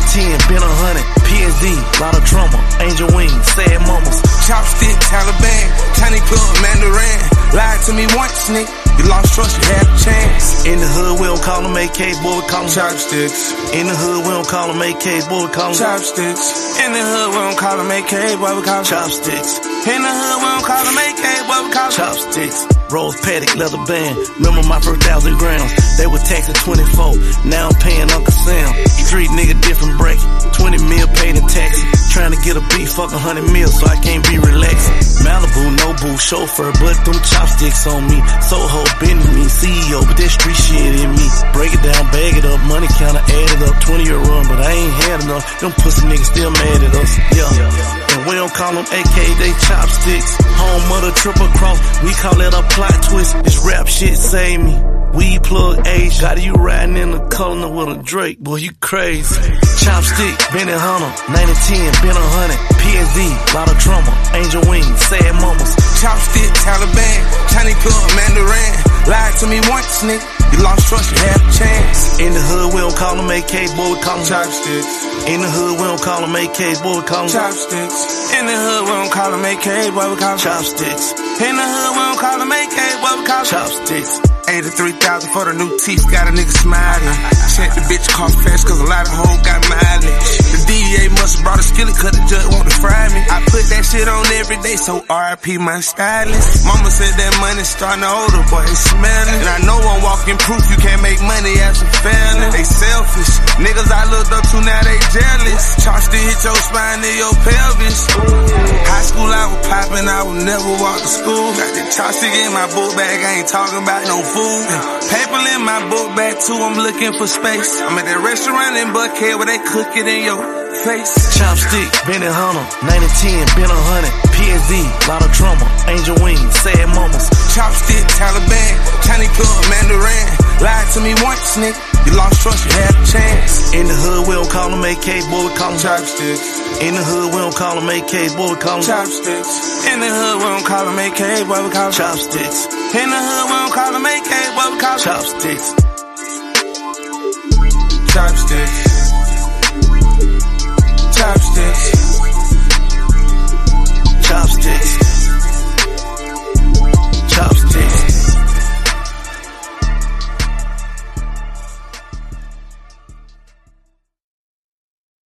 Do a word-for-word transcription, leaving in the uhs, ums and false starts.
ten, been a hundred. P S D, lot of trauma. Angel wings, sad mamas. Chopstick, Taliban, Tiny Club, Mandarin. Lied to me once, nigga. You lost trust, you had a chance. In the hood, we don't call them A Ks, boy, we call them Chopsticks. In the hood, we don't call them A Ks, boy, we call them Chopsticks. In the hood, we don't call them A Ks, boy, we call them Chopsticks. In the hood, we don't call them A Ks, boy, we call them Chopsticks. Rose Paddock, leather band. Remember my first thousand grams. They were taxing twenty-four. Now I'm paying Uncle Sam. Street nigga, different bracket. twenty mil paid in taxes. Trying to get a beat, fuck a hundred mil, so I can't be relaxing. Malibu, no boo, chauffeur, but them chopsticks on me. Soho, been me, C E O, but that street shit in me. Break it down, bag it up, money counter, add it up. twenty year run, but I ain't had enough. Them pussy niggas still mad at us, yeah. And we don't call them A K, they chopsticks. Home of the triple cross, we call that a plot twist. This rap shit save me. Weed plug age, got you riding in the corner with a Drake, boy, you crazy. Chopstick, Benny Hunter, ninety ten, been a hundred. P S D, lot of trauma. Angel wings, sad mamas. Chopstick, Taliban, Tiny Club, Mandarin. Lied to me once, nigga. You lost trust, you had a chance. In the hood, we don't call them A Ks, boy, we call them Chopsticks. In the hood, we don't call them A Ks, boy, we call them Chopsticks. In the hood, we don't call them A Ks, boy, we call them Chopsticks. In the hood, we don't call them A Ks, boy, we call them Chopsticks. eighty-three thousand for the new teeth, got a nigga smiling. Check the bitch cost fast, cause a lot of hoes got mileage. The D E A must've brought a skillet, cause the judge want to fry me. I put that shit on every day, so R I P my stylist. Mama said that money starting to older, boy, it's smelling. And I know I'm walking proof you can't make money after failing. They selfish. Niggas I looked up to, now they jealous. Charge to hit your spine in your pelvis. High school I was popping, I would never walk to school. Got the chopstick in my book bag, I ain't talking about no food. Paper in my book bag too, I'm looking for space. I'm at that restaurant in Buckhead where they cook it in your face. Chopstick, Benny Hunter, ninety ten, been a hundred. P S D, lot of trauma. Angel wings, sad mamas. Chopstick, Taliban, Tiny Club, Mandarin. Lied to me once, nigga. You lost trust, you had a chance. In the hood, we don't call them A Ks, boy, we call them Chopsticks. In the hood, we don't call them A Ks, boy, we call them Chopsticks. In the hood, we don't call them A Ks, boy, we call them Chopsticks. In the hood, we don't call them A Ks, boy, we call them Chopsticks. Chopsticks.